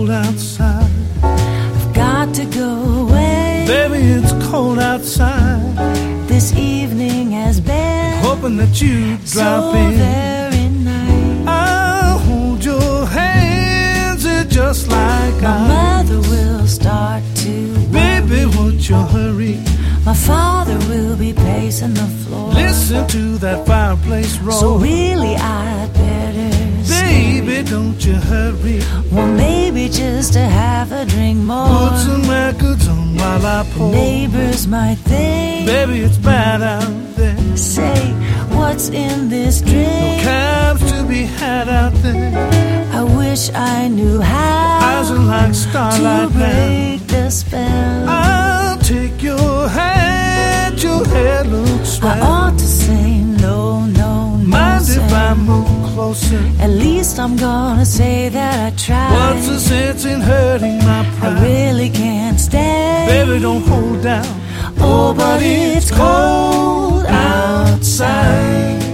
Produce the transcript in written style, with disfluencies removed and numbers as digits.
cold outside. I've got to go away. Baby, it's cold outside. This evening has been hoping that you drop so in. very nice. I'll hold your hands just like My mother will start to Baby, won't you hurry? My father will be pacing the floor. Listen to that fireplace roar. So really I'd better Baby, don't you hurry. Well, maybe just to have a drink more. Put some records on while I pour. Neighbors might think, baby, it's bad out there. Say, what's in this drink? No cabs to be had out there. I wish I knew how Eyes are like starlight to break now. the spell. I'll take your hand, your hair looks swell. I ought to say no, no, no. Mind if I move closer? At least I'm gonna say that I tried. What's the sense in hurting my pride? I really can't stay. Baby, don't hold down. Oh, but it's cold outside.